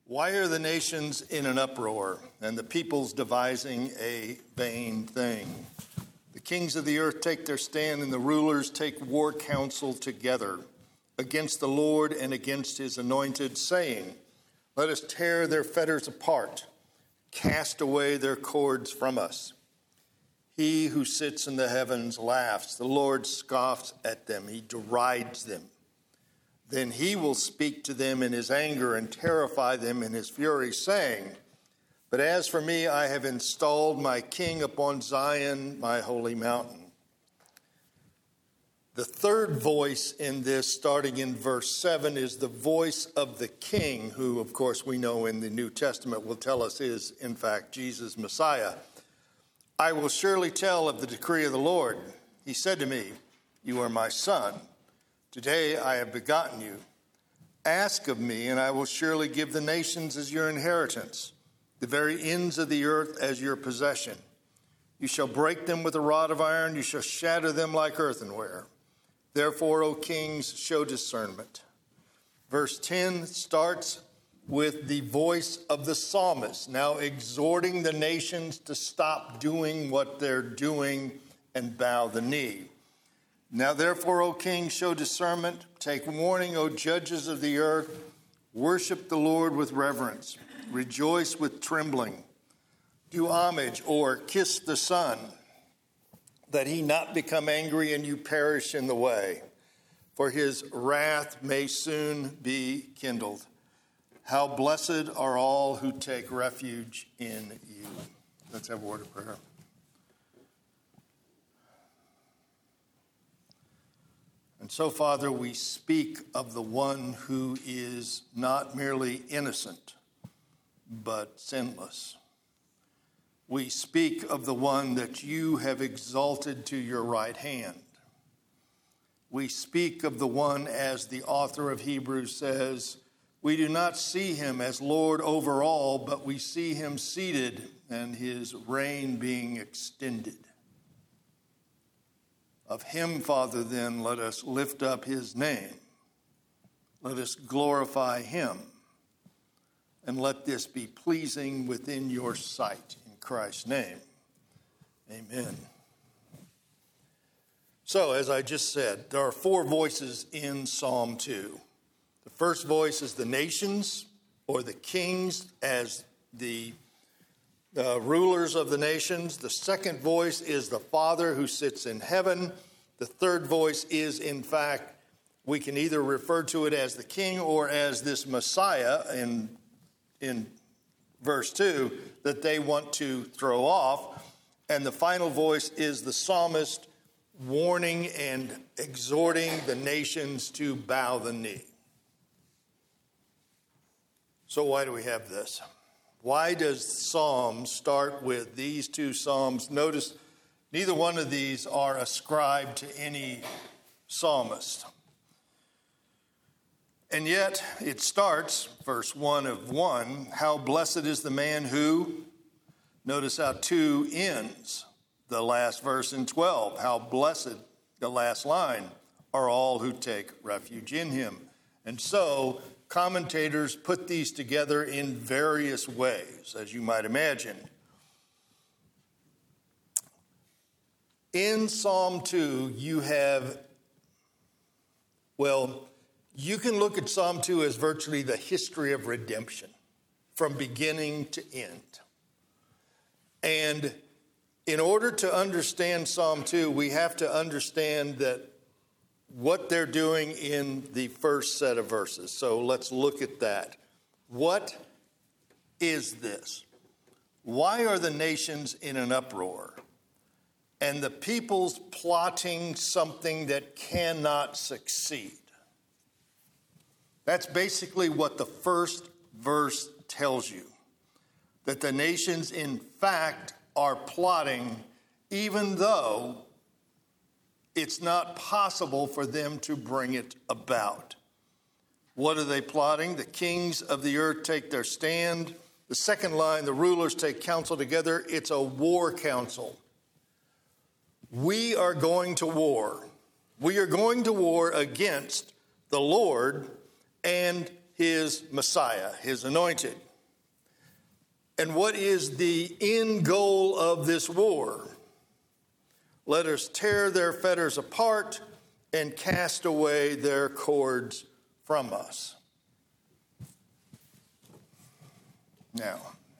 Why are the nations in an uproar and the peoples devising a vain thing? The kings of the earth take their stand and the rulers take war counsel together against the Lord and against his anointed, saying, let us tear their fetters apart, cast away their cords from us. He who sits in the heavens laughs. The Lord scoffs at them. He derides them. Then he will speak to them in his anger and terrify them in his fury, saying, but as for me, I have installed my king upon Zion, my holy mountain. The third voice in this, starting in verse 7, is the voice of the king, who, of course, we know in the New Testament will tell us is, in fact, Jesus, Messiah. I will surely tell of the decree of the Lord. He said to me, you are my son. Today I have begotten you. Ask of me, and I will surely give the nations as your inheritance, the very ends of the earth as your possession. You shall break them with a rod of iron. You shall shatter them like earthenware. Therefore, O kings, show discernment. Verse 10 starts with the voice of the psalmist, now exhorting the nations to stop doing what they're doing and bow the knee. Now, therefore, O kings, show discernment. Take warning, O judges of the earth. Worship the Lord with reverence. Rejoice with trembling. Do homage or kiss the Son, that he not become angry and you perish in the way. For his wrath may soon be kindled. How blessed are all who take refuge in you. Let's have a word of prayer. And so, Father, we speak of the one who is not merely innocent, but sinless. We speak of the one that you have exalted to your right hand. We speak of the one, as the author of Hebrews says, we do not see him as Lord over all, but we see him seated and his reign being extended. Of him, Father, then, let us lift up his name. Let us glorify him. And let this be pleasing within your sight. In Christ's name, amen. So, as I just said, there are four voices in Psalm 2. The first voice is the nations, or the kings as the rulers of the nations. The second voice is the Father who sits in heaven. The third voice is, in fact, we can either refer to it as the king or as this Messiah in verse 2 that they want to throw off. And the final voice is the psalmist warning and exhorting the nations to bow the knee. So why do we have this? Why does Psalm start with these two psalms? Notice neither one of these are ascribed to any psalmist. And yet it starts, verse 1 of 1, how blessed is the man who, notice how 2 ends, the last verse in 12, how blessed, the last line, are all who take refuge in him. And so commentators put these together in various ways, as you might imagine. In Psalm 2, you have, you can look at Psalm 2 as virtually the history of redemption from beginning to end. And in order to understand Psalm 2, we have to understand that what they're doing in the first set of verses. So let's look at that. What is this? Why are the nations in an uproar? And the peoples plotting something that cannot succeed. That's basically what the first verse tells you. That the nations, in fact, are plotting, even though it's not possible for them to bring it about. What are they plotting? The kings of the earth take their stand. The second line, the rulers take counsel together. It's a war council. We are going to war. We are going to war against the Lord and his Messiah, his anointed. And what is the end goal of this war? Let us tear their fetters apart and cast away their cords from us. Now,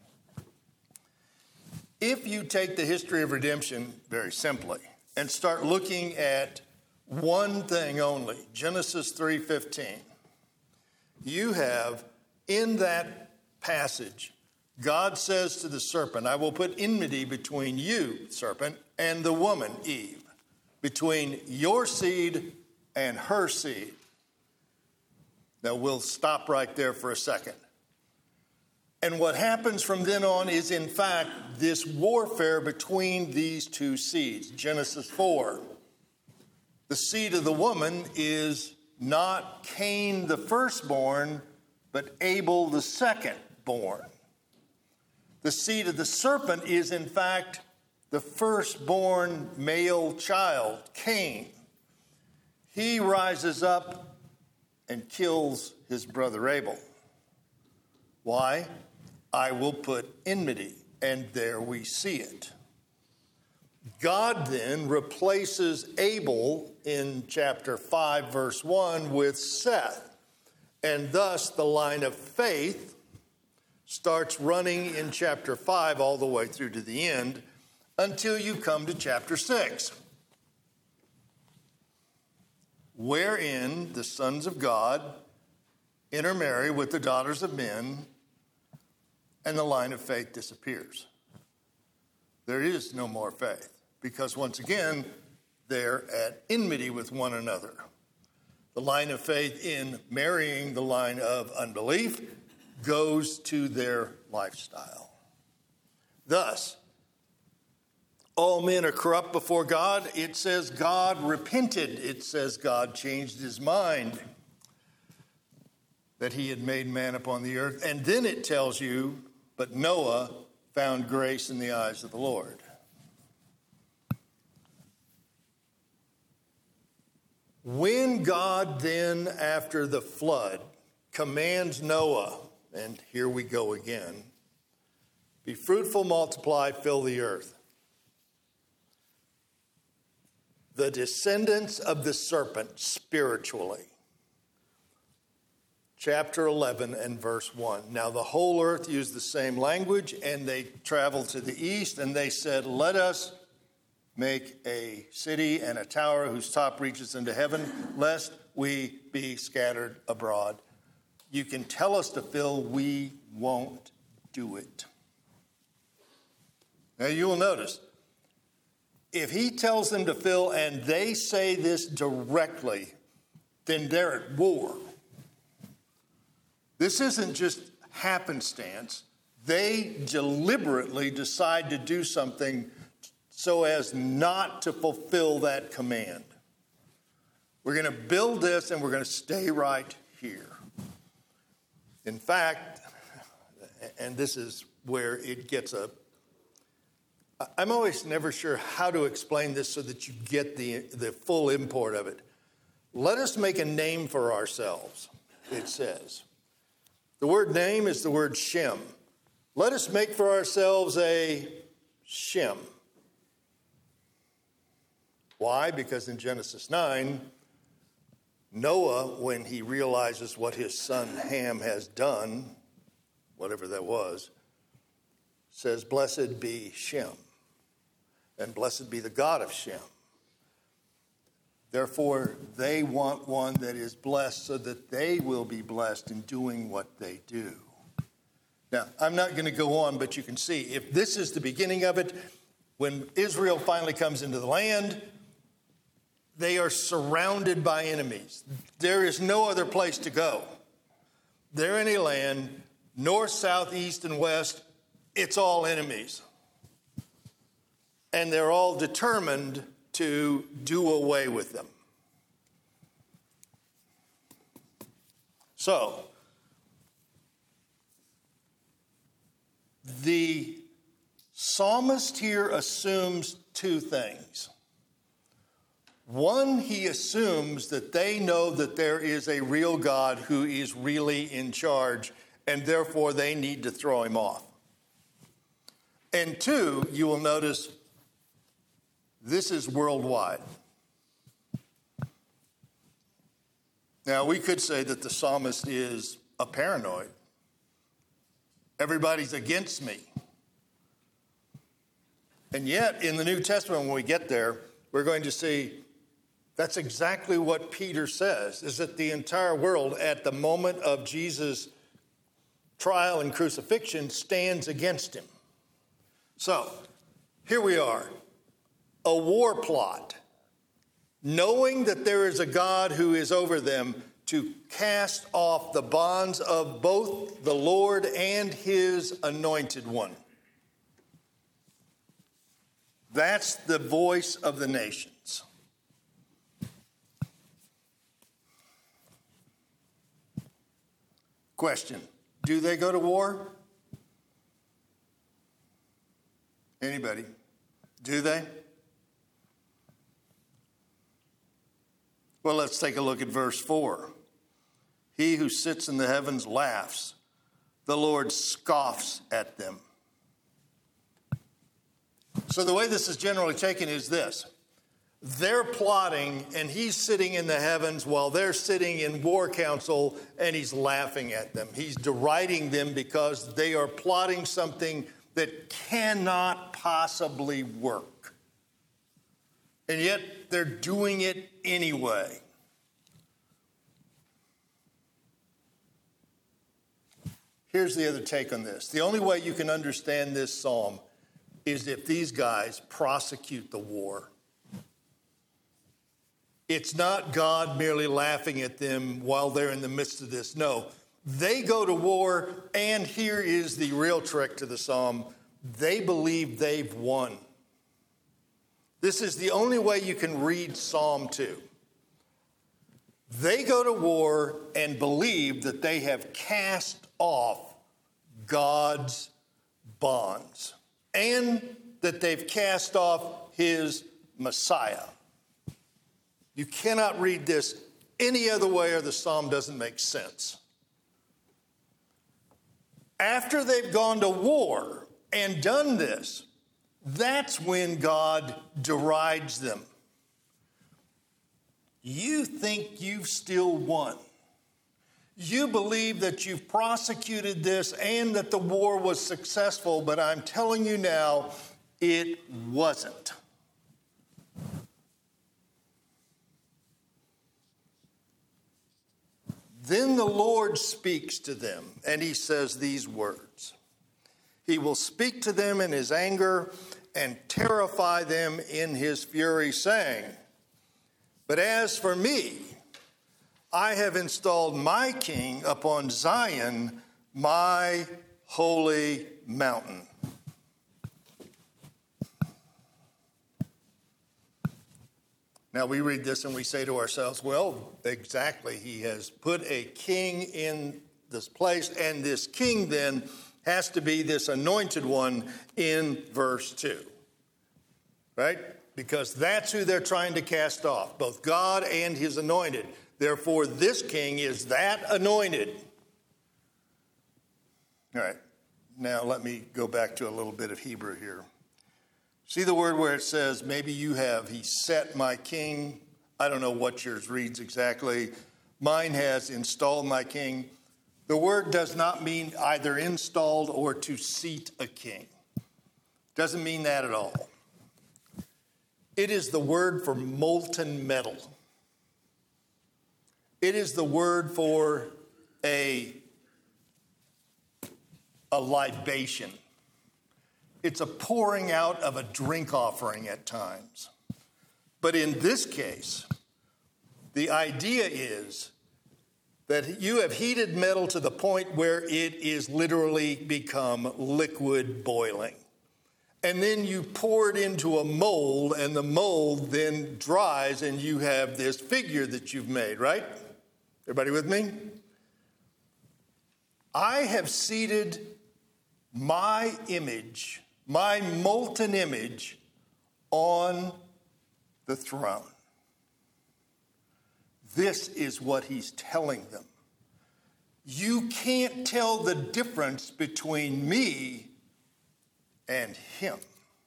if you take the history of redemption very simply and start looking at one thing only, Genesis 3:15, you have in that passage, God says to the serpent, I will put enmity between you, serpent, and the woman, Eve, between your seed and her seed. Now we'll stop right there for a second. And what happens from then on is, in fact, this warfare between these two seeds. Genesis 4. The seed of the woman is not Cain the firstborn, but Abel the secondborn. The seed of the serpent is, in fact, the firstborn male child, Cain. He rises up and kills his brother Abel. Why? I will put enmity, and there we see it. God then replaces Abel in chapter 5, verse 1 with Seth, and thus the line of faith starts running in chapter 5 all the way through to the end until you come to chapter 6, wherein the sons of God intermarry with the daughters of men, and the line of faith disappears. There is no more faith because, once again, they're at enmity with one another. The line of faith in marrying the line of unbelief goes to their lifestyle. Thus, all men are corrupt before God. It says God repented. It says God changed his mind that he had made man upon the earth. And then it tells you, but Noah found grace in the eyes of the Lord. When God then, after the flood, commands Noah, and here we go again, be fruitful, multiply, fill the earth. The descendants of the serpent spiritually. Chapter 11 and verse 1. Now the whole earth used the same language, and they traveled to the east, and they said, let us make a city and a tower whose top reaches into heaven, lest we be scattered abroad. You can tell us to fill, we won't do it. Now you will notice, if he tells them to fill and they say this directly, then they're at war. This isn't just happenstance. They deliberately decide to do something so as not to fulfill that command. We're going to build this and we're going to stay right here. In fact, and this is where it gets I'm always never sure how to explain this so that you get the full import of it. Let us make a name for ourselves, it says. The word name is the word Shem. Let us make for ourselves a Shem. Why? Because in Genesis 9, Noah, when he realizes what his son Ham has done, whatever that was, says, blessed be Shem, and blessed be the God of Shem. Therefore, they want one that is blessed so that they will be blessed in doing what they do. Now, I'm not going to go on, but you can see, if this is the beginning of it, when Israel finally comes into the land, they are surrounded by enemies. There is no other place to go. They're in a land, north, south, east, and west. It's all enemies. And they're all determined to do away with them. So, the psalmist here assumes two things. One, he assumes that they know that there is a real God who is really in charge, and therefore they need to throw him off. And two, you will notice this is worldwide. Now, we could say that the psalmist is a paranoid. Everybody's against me. And yet, in the New Testament, when we get there, we're going to see that's exactly what Peter says, is that the entire world at the moment of Jesus' trial and crucifixion stands against him. So, here we are, a war plot, knowing that there is a God who is over them to cast off the bonds of both the Lord and his anointed one. That's the voice of the nations. Question, do they go to war? Anybody? Do they? Well, let's take a look at verse 4. He who sits in the heavens laughs. The Lord scoffs at them. So the way this is generally taken is this. They're plotting, and he's sitting in the heavens while they're sitting in war council, and he's laughing at them. He's deriding them because they are plotting something that cannot possibly work. And yet they're doing it anyway. Here's the other take on this. The only way you can understand this psalm is if these guys prosecute the war. It's not God merely laughing at them while they're in the midst of this. No, they go to war, and here is the real trick to the psalm. They believe they've won. This is the only way you can read Psalm 2. They go to war and believe that they have cast off God's bonds and that they've cast off his Messiah. You cannot read this any other way or the psalm doesn't make sense. After they've gone to war and done this, that's when God derides them. You think you've still won. You believe that you've prosecuted this and that the war was successful, but I'm telling you now, it wasn't. Then the Lord speaks to them, and he says these words. He will speak to them in his anger and terrify them in his fury, saying, "But as for me, I have installed my king upon Zion, my holy mountain." Now we read this and we say to ourselves, well, exactly, he has put a king in this place, and this king then has to be this anointed one in verse 2, right? Because that's who they're trying to cast off, both God and his anointed. Therefore, this king is that anointed. All right, now let me go back to a little bit of Hebrew here. See the word where it says, maybe you have, he set my king. I don't know what yours reads exactly. Mine has installed my king. The word does not mean either installed or to seat a king. Doesn't mean that at all. It is the word for molten metal. It is the word for a libation. It's a pouring out of a drink offering at times. But in this case, the idea is that you have heated metal to the point where it is literally become liquid boiling. And then you pour it into a mold, and the mold then dries, and you have this figure that you've made, right? Everybody with me? I have seated my image, my molten image, on the throne. this is what he's telling them. You can't tell the difference between me and him.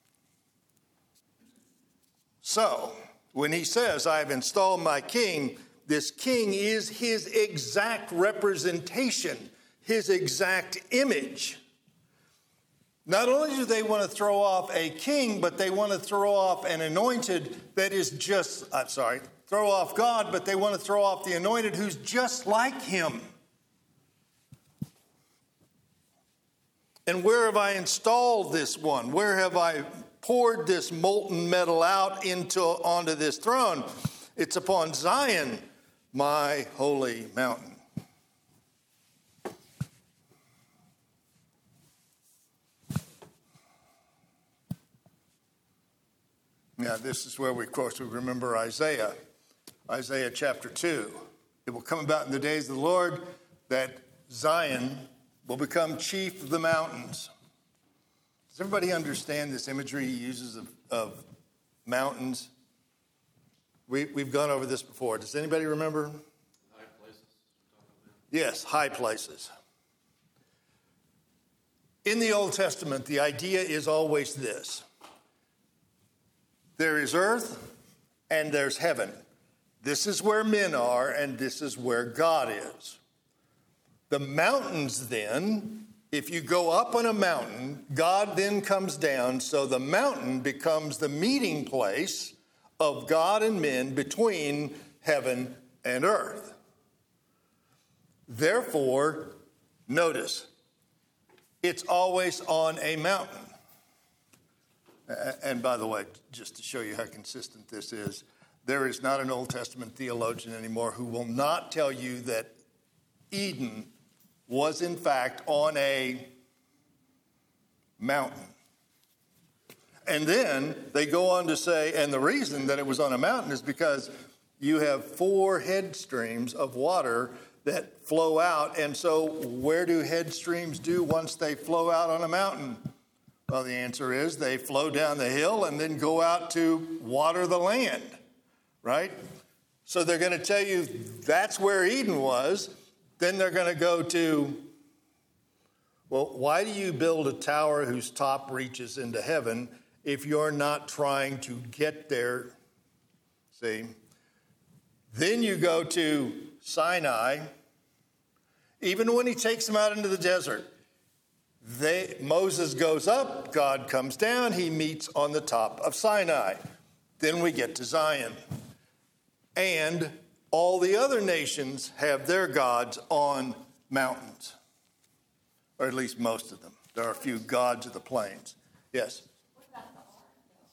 So, when he says, I have installed my king, this king is his exact representation, his exact image. Not only do they want to throw off a king, but they want to throw off an anointed that is throw off God, but they want to throw off the anointed who's just like him. And where have I installed this one? Where have I poured this molten metal out onto this throne? It's upon Zion, my holy mountain. Now, this is where we remember Isaiah chapter 2. It will come about in the days of the Lord that Zion will become chief of the mountains. Does everybody understand this imagery he uses of mountains? We've gone over this before. Does anybody remember? High places. Yes, high places. In the Old Testament, the idea is always this. There is earth and there's heaven. This is where men are and this is where God is. The mountains then, if you go up on a mountain, God then comes down, so the mountain becomes the meeting place of God and men between heaven and earth. Therefore, notice, it's always on a mountain. And by the way, just to show you how consistent this is, there is not an Old Testament theologian anymore who will not tell you that Eden was in fact on a mountain. And then they go on to say, and the reason that it was on a mountain is because you have 4 head streams of water that flow out. And so where do head streams do once they flow out on a mountain? Well, the answer is they flow down the hill and then go out to water the land, right? So they're going to tell you that's where Eden was. Then they're going to go to, well, why do you build a tower whose top reaches into heaven if you're not trying to get there? See? Then you go to Sinai. Even when he takes them out into the desert, Moses goes up, God comes down, he meets on the top of Sinai. Then we get to Zion. And all the other nations have their gods on mountains, or at least most of them. There are a few gods of the plains. Yes? What about the ark,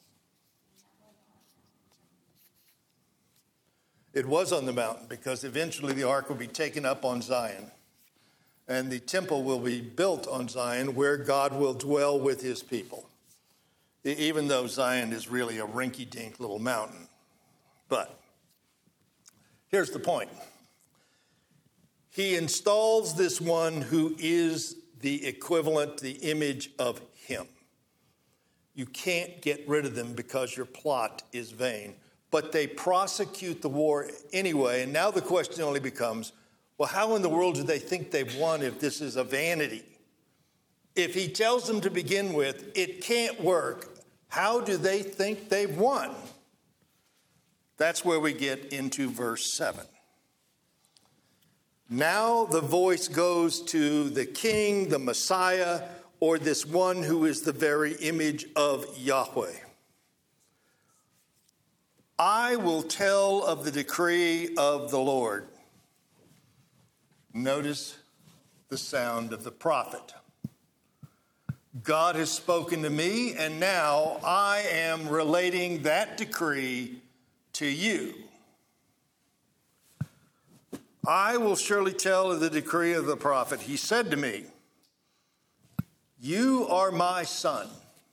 though? It was on the mountain because eventually the ark will be taken up on Zion. And the temple will be built on Zion where God will dwell with his people. Even though Zion is really a rinky-dink little mountain. But here's the point. He installs this one who is the equivalent, the image of him. You can't get rid of them because your plot is vain. But they prosecute the war anyway. And now the question only becomes, well, how in the world do they think they've won if this is a vanity? If he tells them to begin with, it can't work, how do they think they've won? That's where we get into verse 7. Now the voice goes to the king, the Messiah, or this one who is the very image of Yahweh. I will tell of the decree of the Lord. Notice the sound of the prophet. God has spoken to me, and now I am relating that decree to you. I will surely tell of the decree of the prophet. He said to me, you are my son.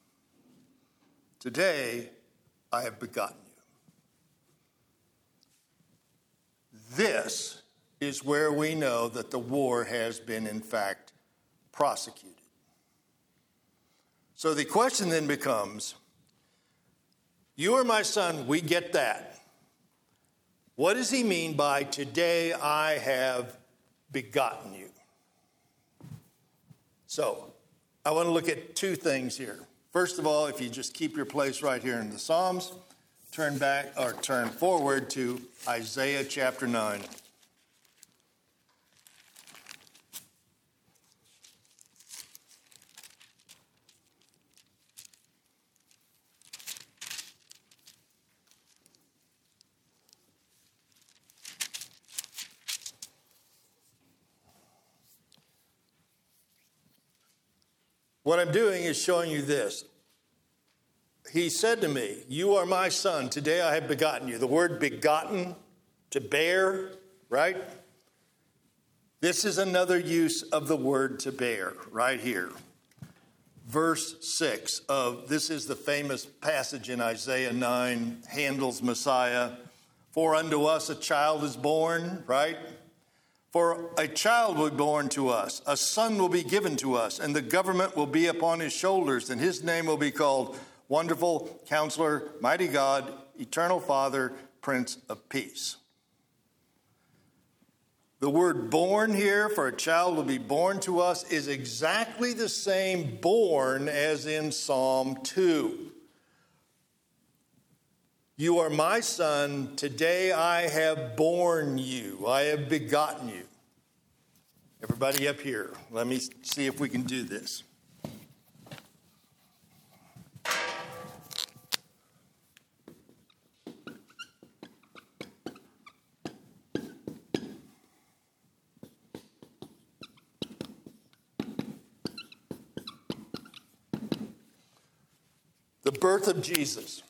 Today I have begotten you. This is where we know that the war has been, in fact, prosecuted. So the question then becomes, you are my son, we get that. What does he mean by today I have begotten you? So I want to look at two things here. First of all, if you just keep your place right here in the Psalms, turn forward to Isaiah chapter 9. What I'm doing is showing you this. He said to me, you are my son. Today I have begotten you. The word begotten, to bear, right? This is another use of the word to bear right here. Verse 6 of, this is the famous passage in Isaiah 9, Handel's Messiah. For unto us a child is born, right? For a child will be born to us, a son will be given to us, and the government will be upon his shoulders, and his name will be called Wonderful Counselor, Mighty God, Eternal Father, Prince of Peace. The word born here, for a child will be born to us, is exactly the same born as in Psalm 2. You are my son, today I have born you, I have begotten you. Everybody up here, let me see if we can do this. The birth of Jesus.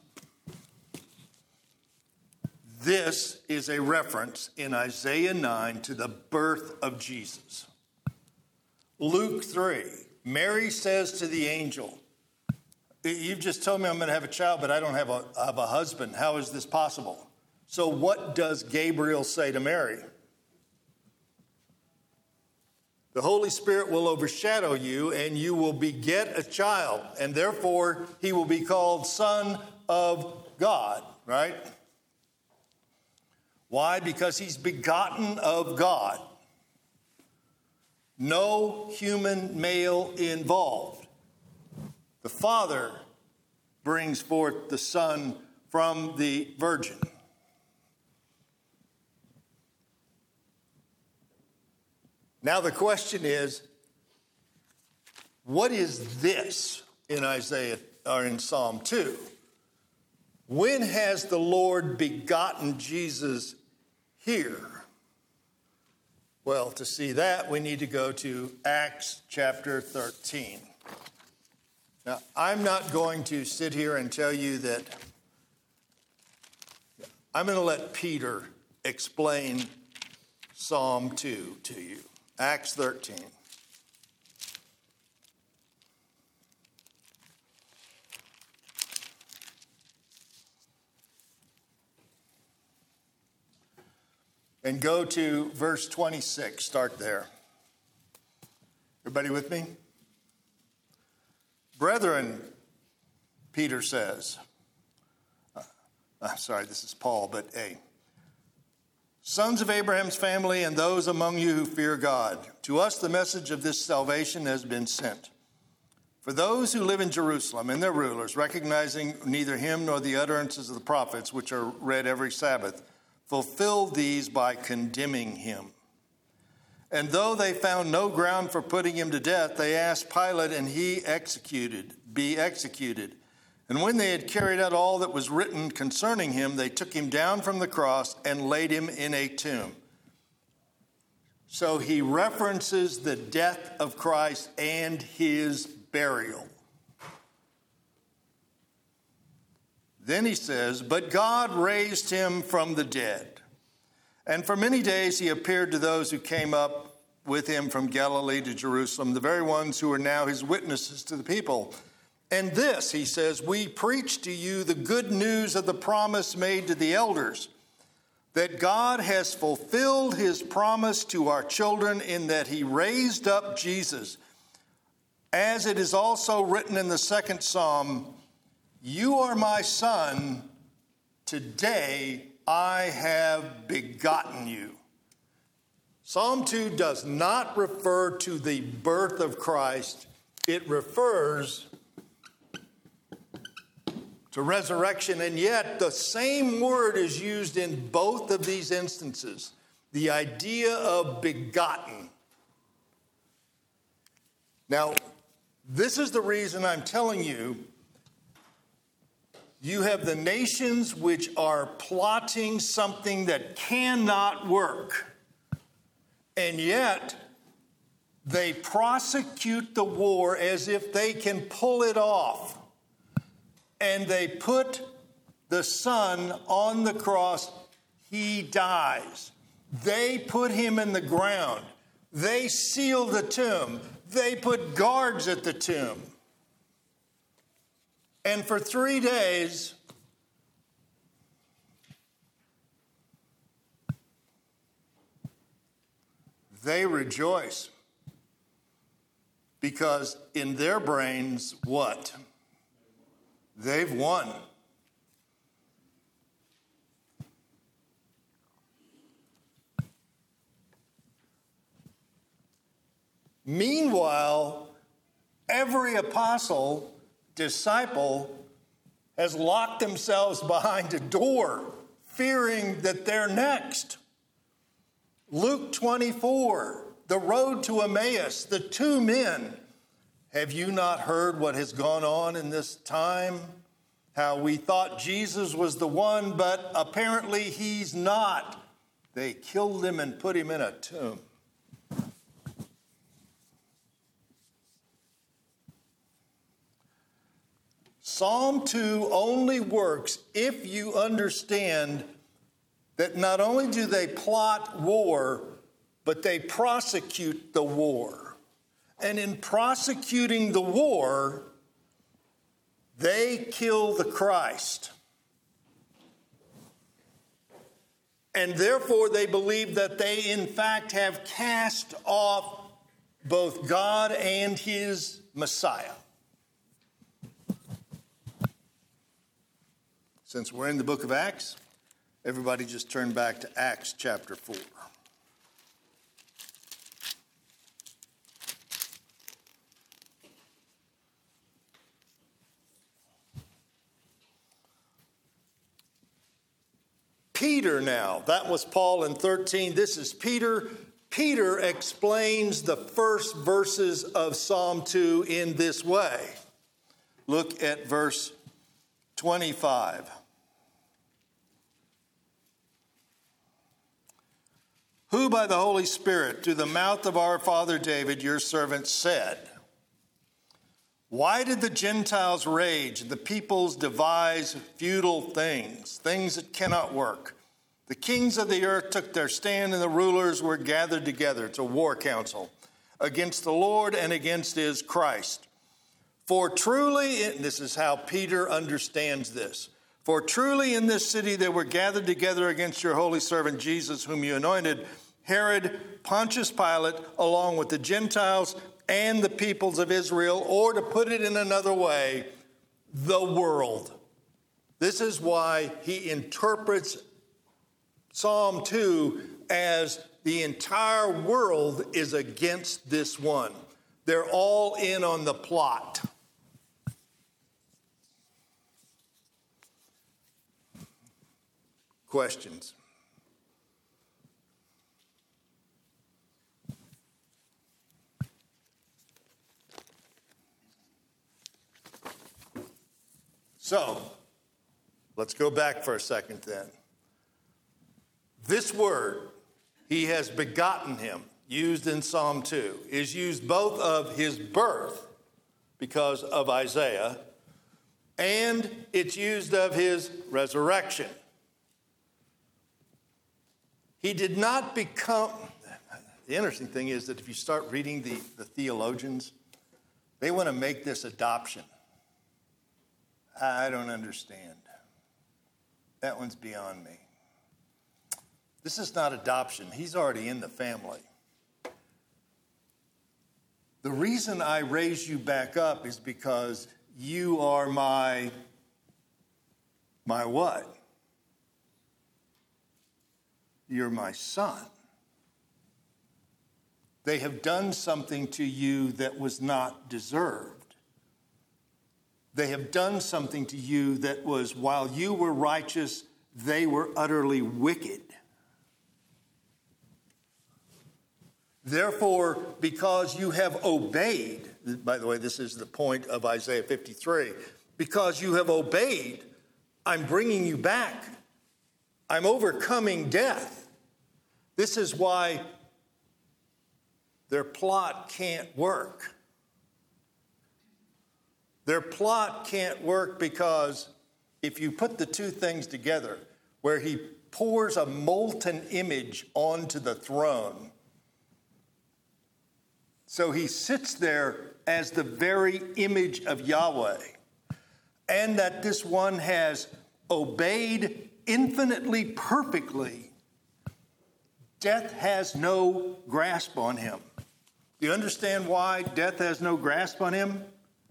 This is a reference in Isaiah 9 to the birth of Jesus. Luke 3, Mary says to the angel, you've just told me I'm going to have a child, but I don't have a husband. How is this possible? So what does Gabriel say to Mary? The Holy Spirit will overshadow you, and you will beget a child, and therefore he will be called Son of God, right? Why? Because he's begotten of God. No human male involved. The Father brings forth the Son from the Virgin. Now the question is, what is this in Isaiah or in Psalm 2? When has the Lord begotten Jesus here? Well, to see that, we need to go to Acts chapter 13. Now, I'm not going to sit here and tell you that. I'm going to let Peter explain Psalm 2 to you. Acts 13. And go to verse 26. Start there. Everybody with me? Brethren, Peter says. Sorry, this is Paul, but hey. Sons of Abraham's family and those among you who fear God, to us the message of this salvation has been sent. For those who live in Jerusalem and their rulers, recognizing neither him nor the utterances of the prophets, which are read every Sabbath, fulfilled these by condemning him. And though they found no ground for putting him to death, they asked Pilate, and he be executed. And when they had carried out all that was written concerning him, they took him down from the cross and laid him in a tomb. So he references the death of Christ and his burial. Then he says, but God raised him from the dead. And for many days he appeared to those who came up with him from Galilee to Jerusalem, the very ones who are now his witnesses to the people. And this, he says, we preach to you the good news of the promise made to the elders, that God has fulfilled his promise to our children in that he raised up Jesus. As it is also written in the second Psalm, you are my son, today I have begotten you. Psalm 2 does not refer to the birth of Christ. It refers to resurrection, and yet the same word is used in both of these instances. The idea of begotten. Now, this is the reason I'm telling you, you have the nations which are plotting something that cannot work. And yet, they prosecute the war as if they can pull it off. And they put the Son on the cross. He dies. They put him in the ground. They seal the tomb. They put guards at the tomb. And for 3 days, they rejoice because in their brains, what? They've won. Meanwhile, every apostle, disciple, has locked themselves behind a door, fearing that they're next. Luke 24, the road to Emmaus, the two men. Have you not heard what has gone on in this time? How we thought Jesus was the one, but apparently he's not. They killed him and put him in a tomb. Psalm 2 only works if you understand that not only do they plot war, but they prosecute the war. And in prosecuting the war, they kill the Christ. And therefore they believe that they in fact have cast off both God and his Messiah. Since we're in the book of Acts, everybody just turn back to Acts chapter 4. Peter now, that was Paul in 13. This is Peter. Peter explains the first verses of Psalm 2 in this way. Look at verse 25. Who by the Holy Spirit, through the mouth of our father David, your servant, said, why did the Gentiles rage and the peoples devise futile things, things that cannot work? The kings of the earth took their stand and the rulers were gathered together. It's a war council against the Lord and against his Christ. For truly, this is how Peter understands this. For truly in this city they were gathered together against your holy servant Jesus, whom you anointed, Herod, Pontius Pilate, along with the Gentiles and the peoples of Israel, or to put it in another way, the world. This is why he interprets Psalm 2 as the entire world is against this one. They're all in on the plot. Questions? So, let's go back for a second then. This word, he has begotten him, used in Psalm 2, is used both of his birth, because of Isaiah, and it's used of his resurrection. He did not become, the interesting thing is that if you start reading the theologians, they want to make this adoption. I don't understand. That one's beyond me. This is not adoption. He's already in the family. The reason I raise you back up is because you are my what? you're my son. They have done something to you that was not deserved. They have done something to you that was, while you were righteous, they were utterly wicked. Therefore, because you have obeyed, by the way, this is the point of Isaiah 53, because you have obeyed, I'm bringing you back. I'm overcoming death. This is why their plot can't work. Their plot can't work because if you put the two things together, where he pours a molten image onto the throne, so he sits there as the very image of Yahweh, and that this one has obeyed infinitely perfectly, death has no grasp on him. Do you understand why death has no grasp on him?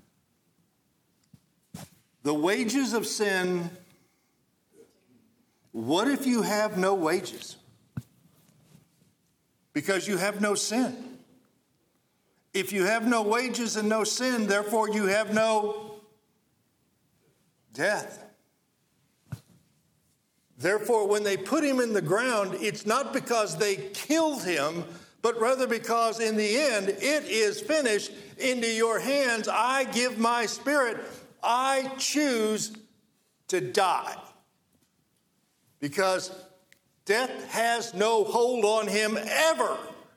The wages of sin. What if you have no wages? Because you have no sin. If you have no wages and no sin, therefore you have no death. Therefore, when they put him in the ground, it's not because they killed him, but rather because in the end, it is finished. Into your hands I give my spirit. I choose to die. Because death has no hold on him ever.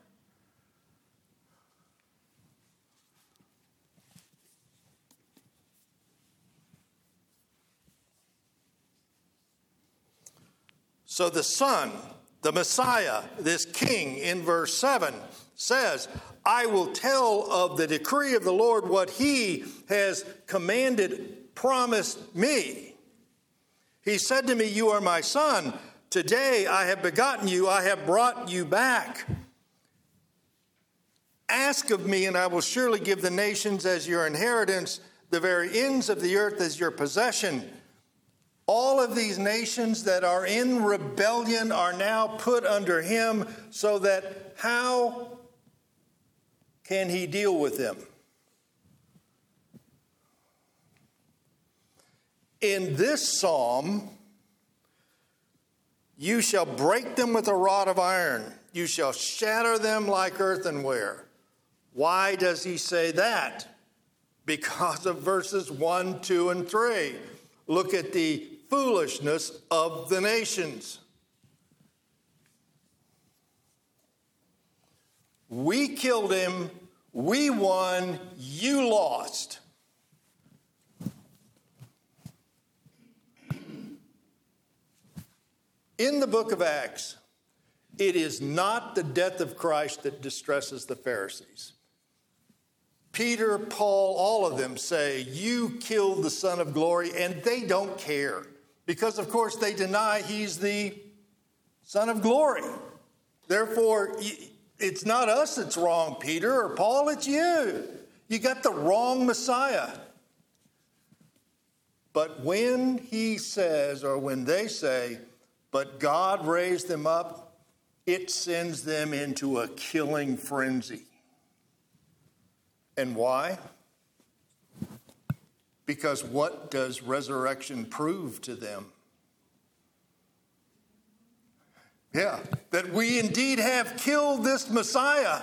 So the Son, the Messiah, this King in verse 7 says, I will tell of the decree of the Lord what he has commanded, promised me. He said to me, you are my son. Today I have begotten you. I have brought you back. Ask of me, and I will surely give the nations as your inheritance, the very ends of the earth as your possession. All of these nations that are in rebellion are now put under him, so that how can he deal with them? In this psalm, you shall break them with a rod of iron. You shall shatter them like earthenware. Why does he say that? Because of verses 1, 2, and 3. Look at the foolishness of the nations. We killed him, we won, you lost. In the book of Acts, it is not the death of Christ that distresses the Pharisees. Peter, Paul, all of them say, you killed the Son of Glory, and they don't care. Because, of course, they deny he's the Son of Glory. Therefore, it's not us that's wrong, Peter or Paul, it's you. You got the wrong Messiah. But when he says, or when they say, but God raised them up, it sends them into a killing frenzy. And why? Because what does resurrection prove to them? Yeah, that we indeed have killed this Messiah.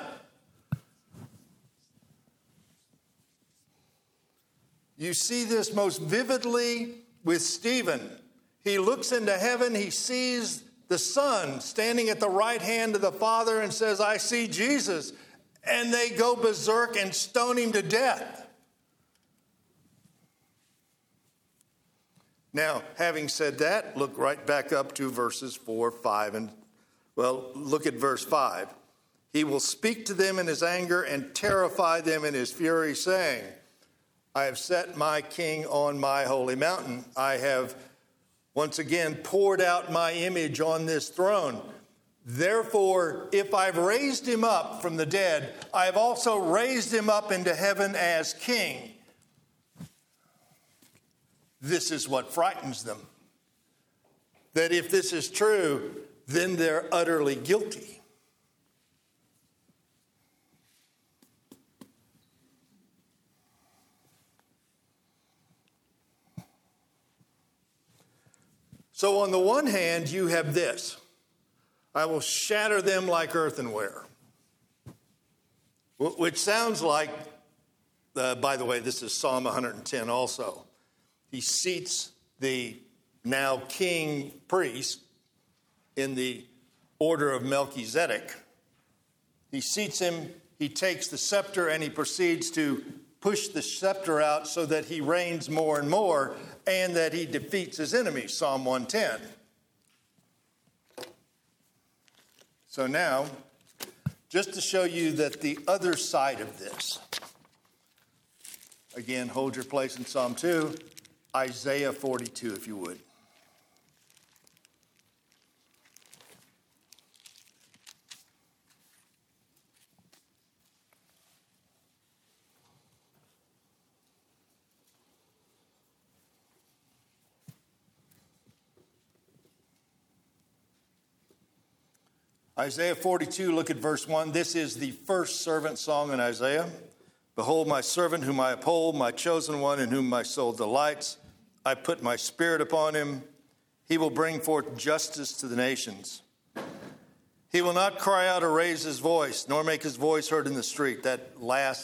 You see this most vividly with Stephen. He looks into heaven, he sees the Son standing at the right hand of the Father and says, I see Jesus. And they go berserk and stone him to death. Now, having said that, look right back up to verses 4, 5, and, well, look at verse 5. He will speak to them in his anger and terrify them in his fury, saying, I have set my king on my holy mountain. I have once again poured out my image on this throne. Therefore, if I've raised him up from the dead, I've also raised him up into heaven as king. This is what frightens them. That if this is true, then they're utterly guilty. So on the one hand, you have this: I will shatter them like earthenware. Which sounds like, by the way, this is Psalm 110 also. He seats the now king priest in the order of Melchizedek. He seats him, he takes the scepter, and he proceeds to push the scepter out so that he reigns more and more, and that he defeats his enemies, Psalm 110. So now, just to show you that the other side of this, again, hold your place in Psalm 2, Isaiah 42, if you would. Isaiah 42, look at verse 1. This is the first servant song in Isaiah. Behold, my servant whom I uphold, my chosen one in whom my soul delights. I put my spirit upon him. He will bring forth justice to the nations. He will not cry out or raise his voice, nor make his voice heard in the street. That last,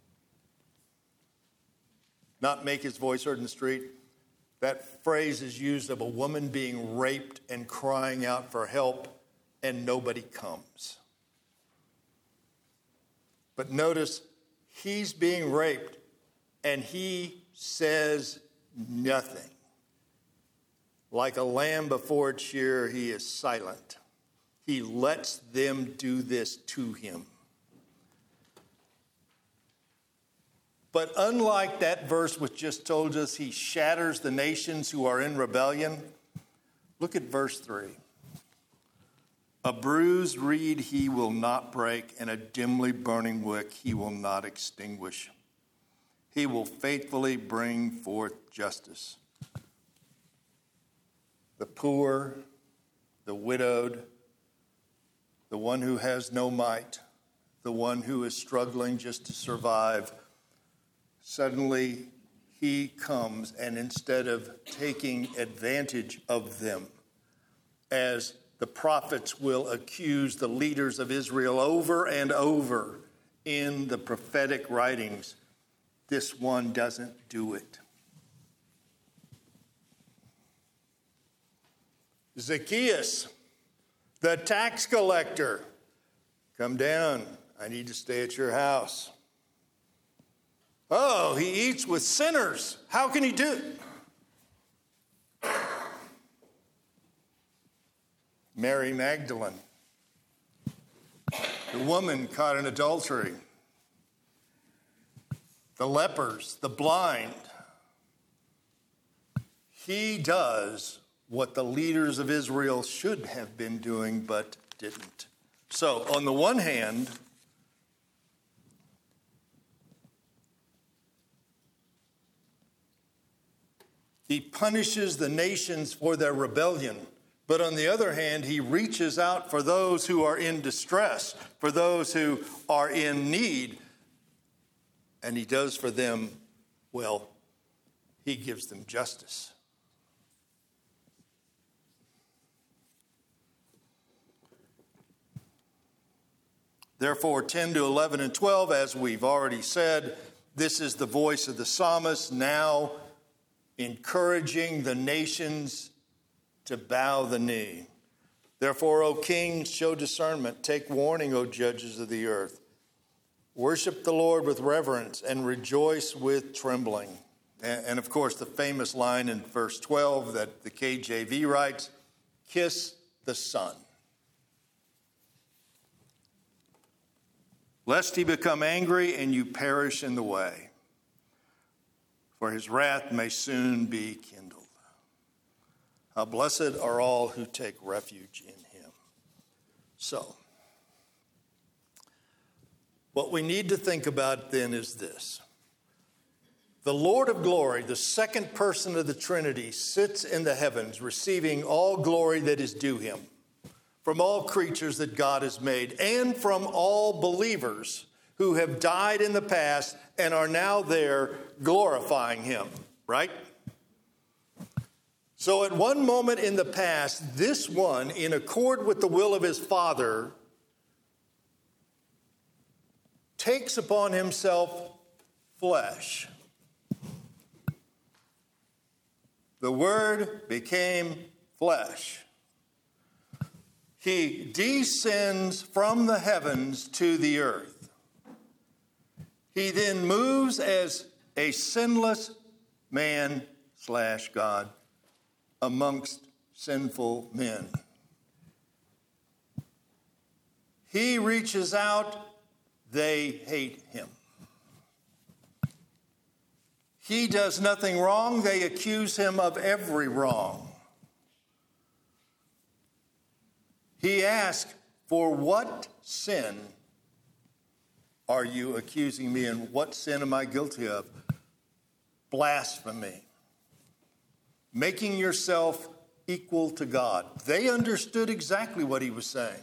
not make his voice heard in the street, that phrase is used of a woman being raped and crying out for help, and nobody comes. But notice, he's being raped, and he says nothing. Like a lamb before its shearer, he is silent. He lets them do this to him. But unlike that verse which just told us he shatters the nations who are in rebellion, look at verse 3. A bruised reed he will not break, and a dimly burning wick he will not extinguish. He will faithfully bring forth justice. The poor, the widowed, the one who has no might, the one who is struggling just to survive, suddenly he comes, and instead of taking advantage of them, as the prophets will accuse the leaders of Israel over and over in the prophetic writings, this one doesn't do it. Zacchaeus, the tax collector, come down. I need to stay at your house. Oh, he eats with sinners. How can he do it? Mary Magdalene, the woman caught in adultery, the lepers, the blind. He does what the leaders of Israel should have been doing but didn't. So, on the one hand, he punishes the nations for their rebellion. But on the other hand, he reaches out for those who are in distress, for those who are in need. And he does for them, well, he gives them justice. Therefore, 10 to 11 and 12, as we've already said, this is the voice of the psalmist now encouraging the nations to bow the knee. Therefore, O kings, show discernment. Take warning, O judges of the earth. Worship the Lord with reverence and rejoice with trembling. And of course, the famous line in verse 12 that the KJV writes, kiss the Son, lest he become angry and you perish in the way, for his wrath may soon be kindled. How blessed are all who take refuge in him. So, what we need to think about then is this. The Lord of glory, the second person of the Trinity, sits in the heavens, receiving all glory that is due him. from all creatures that God has made, and from all believers who have died in the past and are now there glorifying him, right? So at one moment in the past, this one, in accord with the will of his Father, takes upon himself flesh. The Word became flesh. He descends from the heavens to the earth. He then moves as a sinless man/God amongst sinful men. He reaches out, they hate him. He does nothing wrong, they accuse him of every wrong. He asks, for what sin are you accusing me, and what sin am I guilty of? Blasphemy. Making yourself equal to God. They understood exactly what he was saying.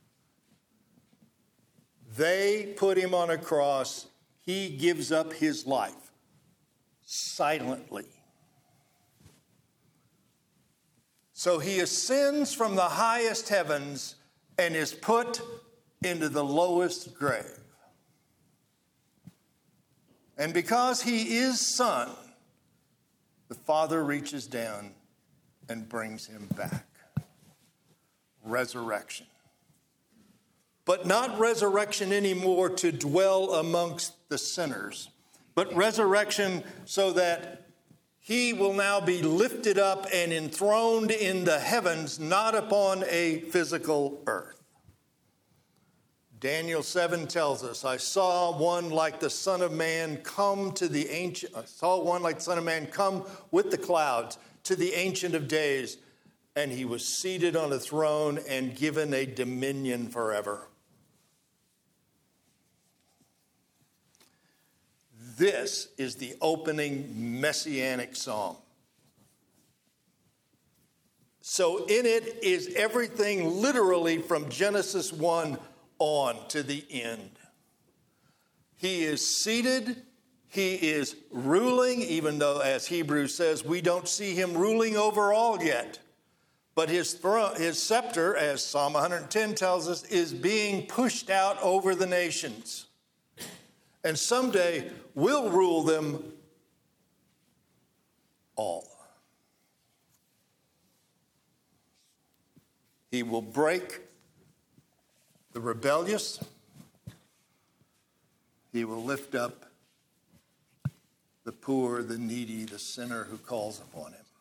They put him on a cross. He gives up his life silently. So he ascends from the highest heavens and is put into the lowest grave. And because he is Son, the Father reaches down and brings him back. Resurrection. But not resurrection anymore to dwell amongst the sinners, but resurrection so that he will now be lifted up and enthroned in the heavens, not upon a physical earth. Daniel 7 tells us, I saw one like the Son of Man come with the clouds to the Ancient of Days, and he was seated on a throne and given a dominion forever. This is the opening messianic psalm. So in it is everything literally from Genesis 1 on to the end. He is seated, he is ruling, even though, as Hebrews says, we don't see him ruling over all yet. But his scepter, as Psalm 110 tells us, is being pushed out over the nations. And someday will rule them all. He will break the rebellious. He will lift up the poor, the needy, the sinner who calls upon him.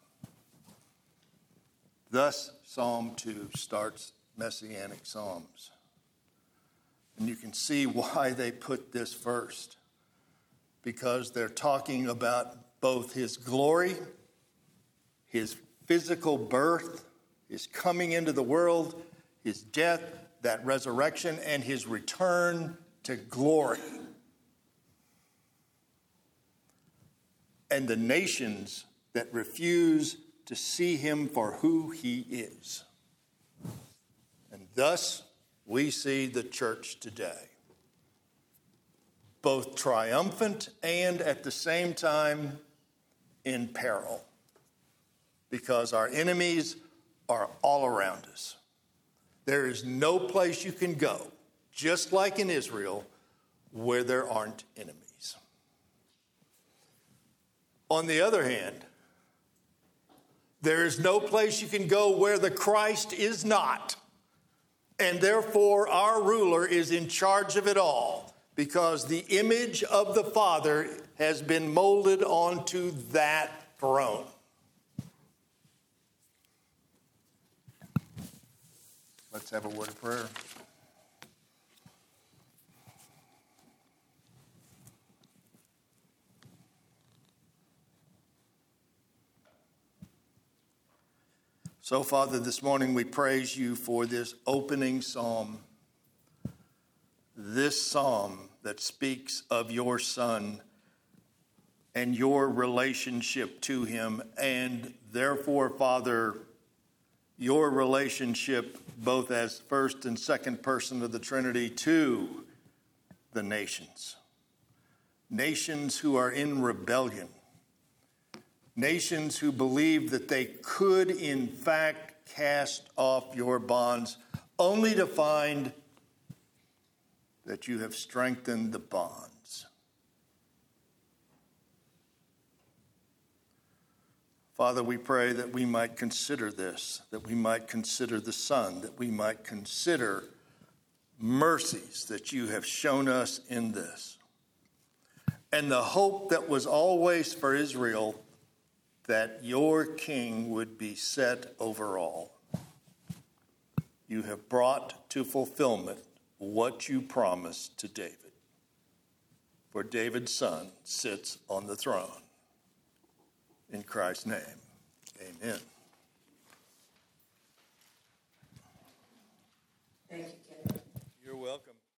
Thus, Psalm 2 starts Messianic Psalms. And you can see why they put this first. Because they're talking about both his glory, his physical birth, his coming into the world, his death, that resurrection, and his return to glory. And the nations that refuse to see him for who he is. And thus, we see the church today, both triumphant and at the same time in peril, because our enemies are all around us. There is no place you can go, just like in Israel, where there aren't enemies. On the other hand, there is no place you can go where the Christ is not. And therefore, our ruler is in charge of it all, because the image of the Father has been molded onto that throne. Let's have a word of prayer. So, Father, this morning we praise you for this opening psalm, this psalm that speaks of your Son and your relationship to him, and therefore, Father, your relationship, both as first and second person of the Trinity, to the nations. Nations who are in rebellion. Nations who believe that they could, in fact, cast off your bonds, only to find that you have strengthened the bonds. Father, we pray that we might consider this, that we might consider the Son, that we might consider mercies that you have shown us in this. And the hope that was always for Israel, that your king would be set over all. You have brought to fulfillment what you promised to David. For David's son sits on the throne. In Christ's name, amen. Thank you, Kevin. You're welcome.